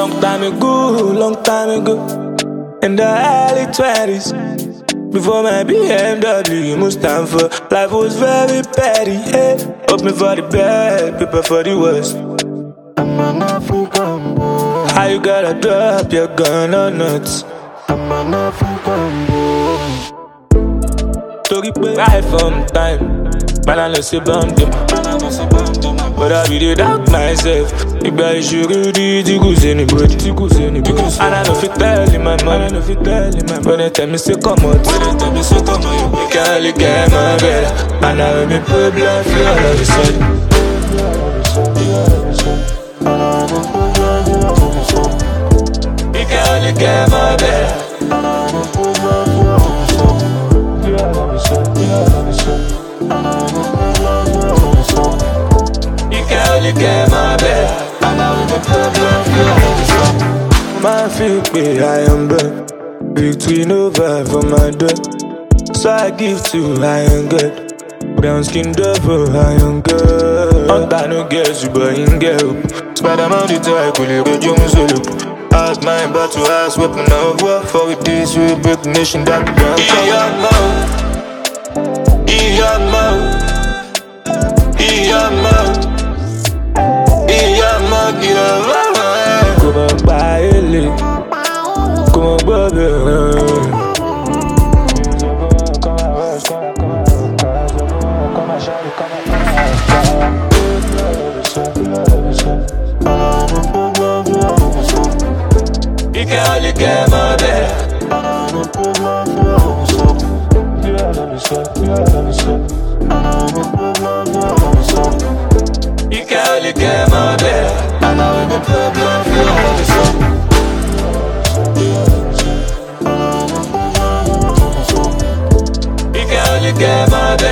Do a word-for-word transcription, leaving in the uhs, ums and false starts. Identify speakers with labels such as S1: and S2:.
S1: Long time ago, long time ago, in the early twenties, before my B M W Mustang, life was very petty. Hey, hoping for the best, prepare for the worst.
S2: I'm an African boy.
S1: How you gotta drop your gun or nuts?
S2: I'm an African boy.
S1: Torí pé right from time, man I know say bam dem. But I be the doubt myself. Ìgbà ìṣòro di tí kò sẹ́ni body, tí kò sẹ́ni body. And I no fit tell him my man, I no fit tell him my man. When they tell me say come out, when they tell me say come out, you can't only get my better. And I will be problem free all of a sudden. You can't only get my better. You can only get my better. And I will be problem free. Man feel me, I am burnt. Victory no vibe for my door. So I give to I am good. Brown skin devil, I am good. Hunter no girls, you boy in girl. Spider-Man the type, will you read your solo? Ask mine, but to ask weapon of war. For with this, we break the nation down. Iyama, Iyama, Iyama, Iyama, Iyama. Come on, buy it, come on, brother. You can only get my better. You can only get my better. And I will be problem for all the sun. You can only get my better.